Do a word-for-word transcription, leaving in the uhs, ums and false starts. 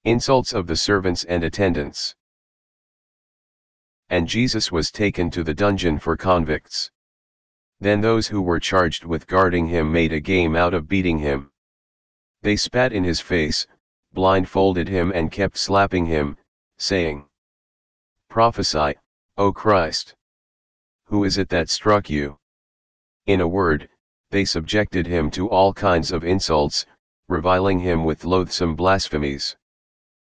Insults of the servants and attendants. And Jesus was taken to the dungeon for convicts. Then those who were charged with guarding him made a game out of beating him. They spat in his face, blindfolded him and kept slapping him, saying, "Prophesy, O Christ! Who is it that struck you?" In a word, they subjected him to all kinds of insults, reviling him with loathsome blasphemies.